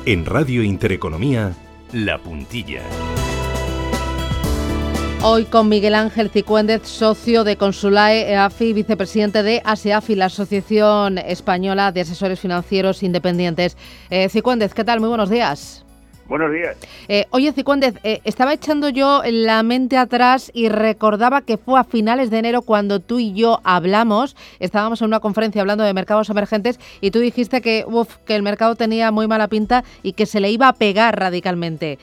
En Radio Intereconomía, La Puntilla. Hoy con Miguel Ángel Cicúendez, socio de Consulae EAFI, vicepresidente de ASEAFI, la Asociación Española de Asesores Financieros Independientes. Cicúendez, ¿qué tal? Muy buenos días. Buenos días. Oye, Cicúendez, estaba echando yo la mente atrás y recordaba que fue a finales de enero cuando tú y yo hablamos. Estábamos en una conferencia hablando de mercados emergentes y tú dijiste que el mercado tenía muy mala pinta y que se le iba a pegar radicalmente.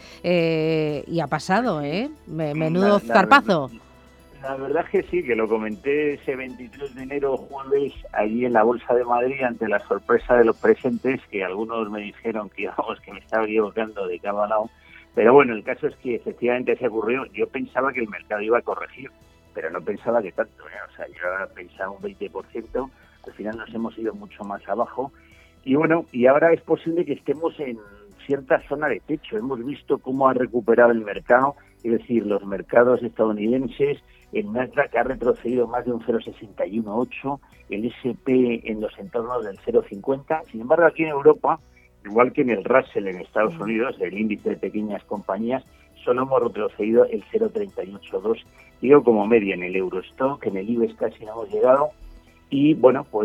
Y ha pasado, ¿eh? Menudo zarpazo. La verdad es que sí, que lo comenté ese 23 de enero, jueves, allí en la Bolsa de Madrid, ante la sorpresa de los presentes, que algunos me dijeron que, que me estaba equivocando de cada lado. Pero bueno, el caso es que efectivamente se ocurrió. Yo pensaba que el mercado iba a corregir, pero no pensaba que tanto. O sea, yo pensaba un 20%, al final nos hemos ido mucho más abajo. Y bueno, y ahora es posible que estemos en cierta zona de techo. Hemos visto cómo ha recuperado el mercado, es decir, los mercados estadounidenses. El Nasdaq ha retrocedido más de un 0,618, el S&P en los entornos del 0,50. Sin embargo, aquí en Europa, igual que en el Russell en Estados Unidos, el índice de pequeñas compañías, solo hemos retrocedido el 0,382. Digo como media en el Eurostock, en el IBEX casi no hemos llegado. Y bueno, pues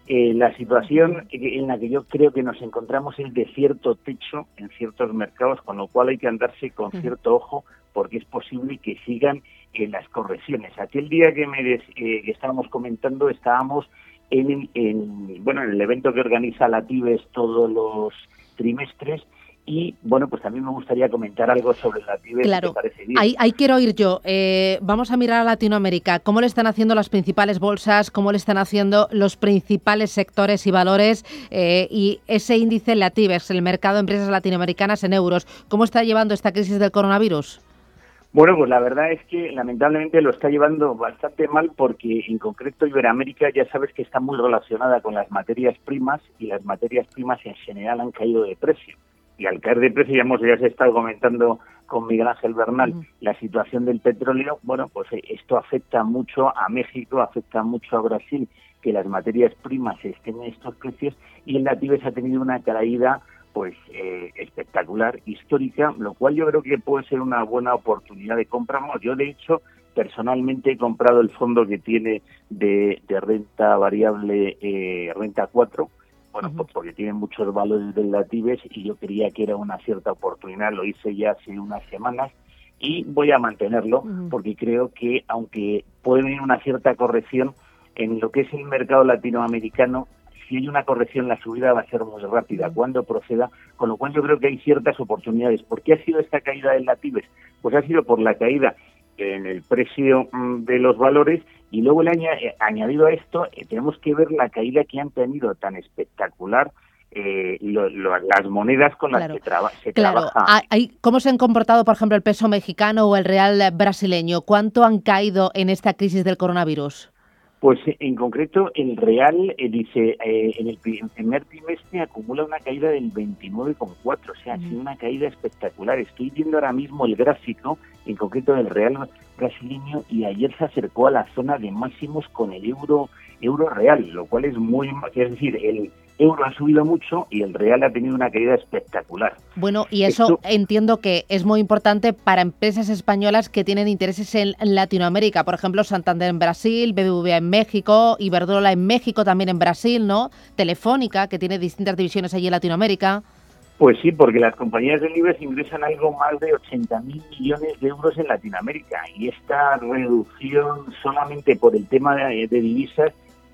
la situación en la que yo creo que nos encontramos es de cierto techo en ciertos mercados, con lo cual hay que andarse con cierto ojo, porque es posible que sigan en las correcciones. Aquel día que estábamos comentando, estábamos en el evento que organiza la TIBES todos los trimestres. Y, bueno, pues a mí me gustaría comentar algo sobre la TIBES, claro, si te parece bien. Ahí quiero ir yo. Vamos a mirar a Latinoamérica. ¿Cómo le están haciendo las principales bolsas? ¿Cómo le están haciendo los principales sectores y valores? Y ese índice, la TIBEX, el mercado de empresas latinoamericanas en euros, ¿cómo está llevando esta crisis del coronavirus? Bueno, pues la verdad es que lamentablemente lo está llevando bastante mal, porque en concreto Iberoamérica ya sabes que está muy relacionada con las materias primas, y las materias primas en general han caído de precio. Y al caer de precio, ya se ha estado comentando con Miguel Ángel Bernal la situación del petróleo. Bueno, pues esto afecta mucho a México, afecta mucho a Brasil, que las materias primas estén en estos precios, y en la TIBEX ha tenido una caída pues espectacular, histórica, lo cual yo creo que puede ser una buena oportunidad de compra. Yo, de hecho, personalmente he comprado el fondo que tiene de renta variable, renta 4, bueno, pues porque tiene muchos valores de la TIBEX y yo creía que era una cierta oportunidad. Lo hice ya hace unas semanas y voy a mantenerlo, porque creo que aunque puede venir una cierta corrección en lo que es el mercado latinoamericano, si hay una corrección, la subida va a ser muy rápida cuando proceda, con lo cual yo creo que hay ciertas oportunidades. ¿Por qué ha sido esta caída de la TIBEX? Pues ha sido por la caída en el precio de los valores, y luego añadido a esto, tenemos que ver la caída que han tenido tan espectacular las monedas con las que se trabaja. ¿Cómo se han comportado, por ejemplo, el peso mexicano o el real brasileño? ¿Cuánto han caído en esta crisis del coronavirus? Pues en concreto el real dice en el primer trimestre acumula una caída del 29,4, o sea, ha sido una caída espectacular. Estoy viendo ahora mismo el gráfico, en concreto del real brasileño, y ayer se acercó a la zona de máximos con el euro real, lo cual es decir, el euro ha subido mucho y el real ha tenido una caída espectacular. Bueno, y eso entiendo que es muy importante para empresas españolas que tienen intereses en Latinoamérica, por ejemplo, Santander en Brasil, BBVA en México, Iberdrola en México, también en Brasil, ¿no? Telefónica, que tiene distintas divisiones allí en Latinoamérica. Pues sí, porque las compañías del IBEX ingresan algo más de 80.000 millones de euros en Latinoamérica, y esta reducción solamente por el tema de divisas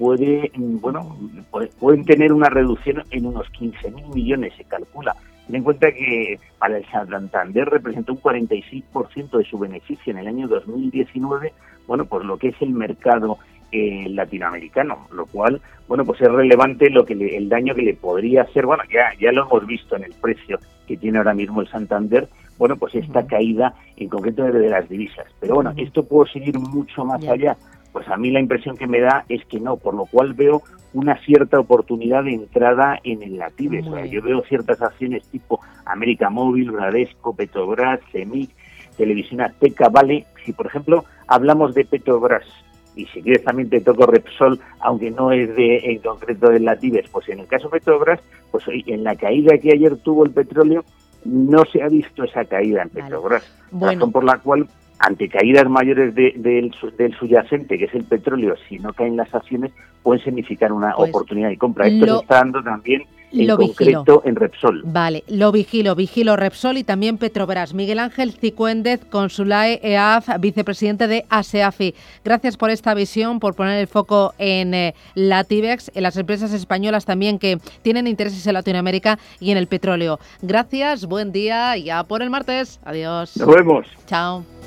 pueden tener una reducción en unos 15.000 millones, se calcula. Ten en cuenta que para el Santander representó un 46% de su beneficio en el año 2019, pues lo que es el mercado latinoamericano, lo cual, pues es relevante el daño que le podría hacer. Ya lo hemos visto en el precio que tiene ahora mismo el Santander, pues esta caída en concreto de las divisas. Pero esto puede seguir mucho más allá. Pues a mí la impresión que me da es que no, por lo cual veo una cierta oportunidad de entrada en la TIBEX. Yo veo ciertas acciones tipo América Móvil, Bradesco, Petrobras, CEMIC, Televisión Azteca, Vale. Si, por ejemplo, hablamos de Petrobras, y si quieres también te toco Repsol, aunque no es en concreto de la Tibex, pues en el caso Petrobras, pues en la caída que ayer tuvo el petróleo, no se ha visto esa caída en Petrobras, razón por la cual ante caídas mayores del subyacente, que es el petróleo, si no caen las acciones, pueden significar una oportunidad de compra. Esto se está dando también en concreto en Repsol. Vale, lo vigilo Repsol y también Petrobras. Miguel Ángel Cicuéndez, Consulae EAF, vicepresidente de ASEAFI. Gracias por esta visión, por poner el foco en la Tibex, en las empresas españolas también que tienen intereses en Latinoamérica y en el petróleo. Gracias, buen día, ya por el martes. Adiós. Nos vemos. Chao.